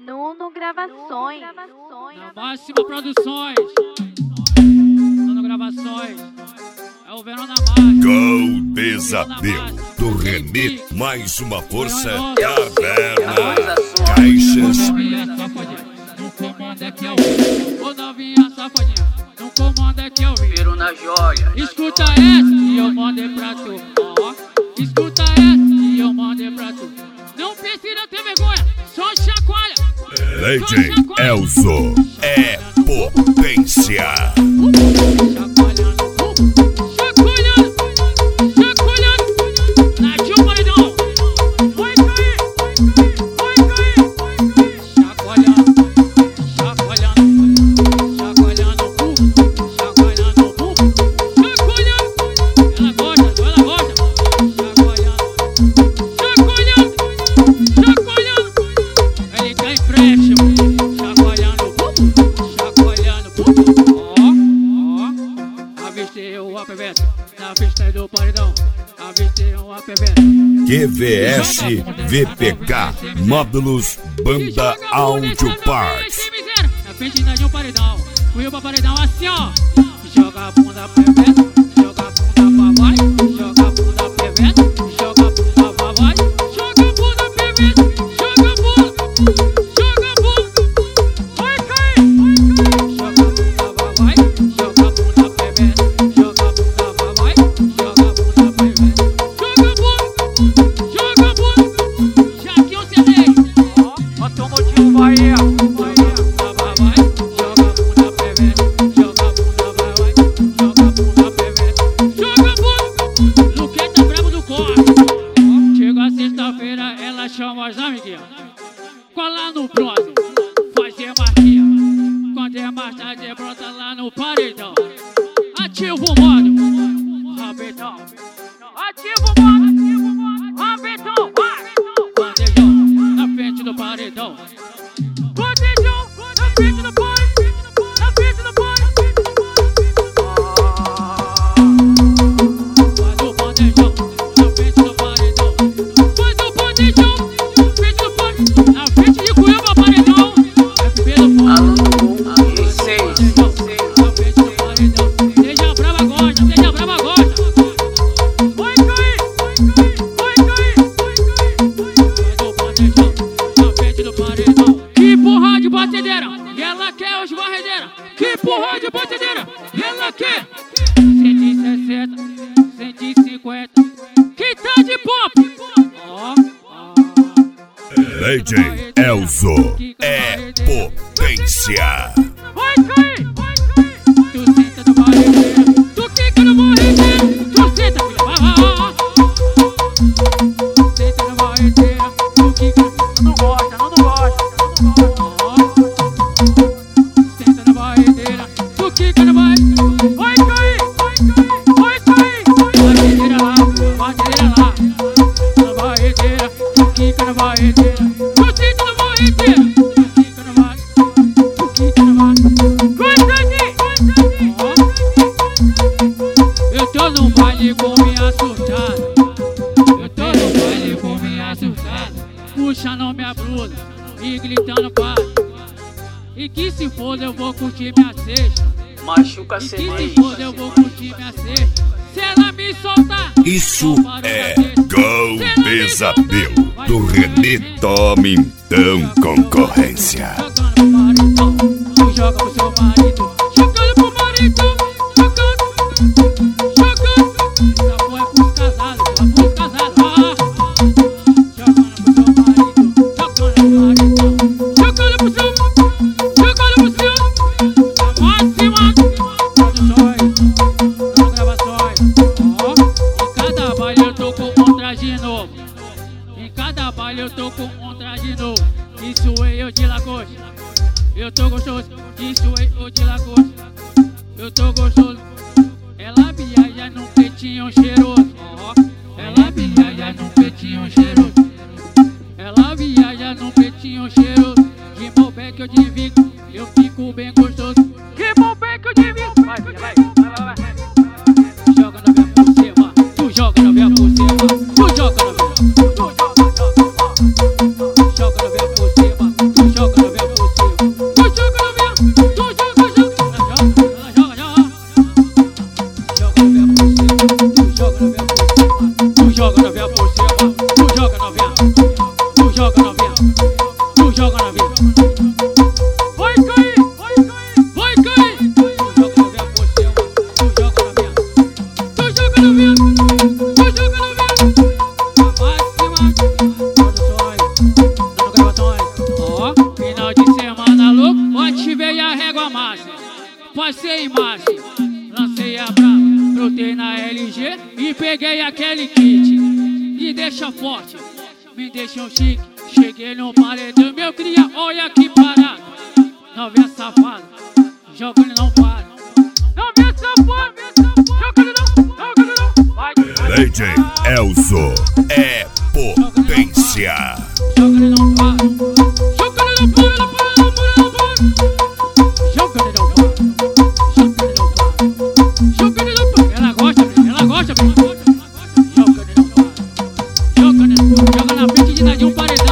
Nuno Gravações. Na Máxima Produções. Nuno Gravações. É o Verão na Máxima. Gol Pesadelo do Renê. Mais uma força caverna. Caixas. Não comanda que é o vídeo. Ô novinha safadinha, não comanda que é o vídeo. Viro na joia. Escuta essa e eu mandei pra tu. Ó, escuta essa e eu mandei pra tu. Não precisa ter vergonha, só chacoalha. Lady Elzo é potência. Na pista do paredão, avistei um APV. QVS VPK Módulos Banda Audio Parts. Na frente de um paredão, fui pra paredão assim ó. Joga a bunda PV, joga a bunda pra vai, joga a bunda PV, joga a bunda pra vai, joga a bunda PV, joga a bunda, joga a bunda, vai cair, joga a bunda pra vai, joga a bunda PV, joga a bunda pra vai, joga a bunda PV, joga a bunda, joga a bunda, já que eu serei, ó, automotivo Bahia. Chama as amiguinhas, cola no próximo, fazer marquinha. Quando é mais tarde, brota lá no paredão. Ativa o modo, rabetão. Ativa o modo, rabetão. Bandejão, na frente do paredão. Bandejão, na frente do paredão. Na frente do paredão. Faz o bandejão, na frente do paredão. Faz o bandejão. E ela quer os barredeiras. Que porra de batedeira. E ela quer 160, 150. Que tá de pop. Ó, Lady Elzo é potência. Vai cair. Tu senta no barredeira, tu quica no barredeira. Tu senta, filha. Senta no barredeira, tu quica. Não gosta. Vai cair! Barredeira lá, na barredeira, tu quica na barredeira, tu senta na barredeira, tu quica na barredeira, eu tô no baile com minha surtada, puxando minha blusa e gritando para. E que se for eu vou curtir minha sexta. Machuca se for eu vou curtir minha sexta. Se ela me soltar, isso é Gol Pesadelo do Renê. Tome então concorrência. Joga pro seu marido, jogando pro marido, jogando. Já foi pros casados, Jogando pro seu marido, jogando pro marido, jogando pro seu. Em cada baile eu tô com um traje novo. Isso é eu de Lagosta. Eu tô gostoso. Isso é eu de Lagosta. Eu tô gostoso. Ela viaja num peitinho cheiroso. Ela viaja num peitinho cheiroso. Ela viaja num peitinho cheiroso. De Malbec eu divido. Eu fico bem gostoso. De Malbec eu divido. Vai. Joga no meu por cima. Tu joga no meu por cima. Tu joga no meu. Joga no meu por cima. Tu joga no joga na vida. Vai cair, vai cair, vai cair. Tu joga na minha posição, tu joga na minha. Tu joga na minha, tu joga na minha. Máxima, produções, dando gravações. Ó, final de semana louco, onde veio a régua máxima. Passei em massa, lancei a brava, brotei na LG e peguei aquele kit. Me deixa forte, me deixa um chique. Cheguei no paredão, meu cria, olha que parada. Novinha safada, joga ele não para. Novinha safada, joga ele não, vai. DJ Elzo é potência. Joga ele não para, joga ele não para, não para, não para, não para. Joga ele não para, joga ele não para, joga ele não para. Ela gosta, ela gosta, joga ele não para, joga ele não para. Joga na frente de um paredão.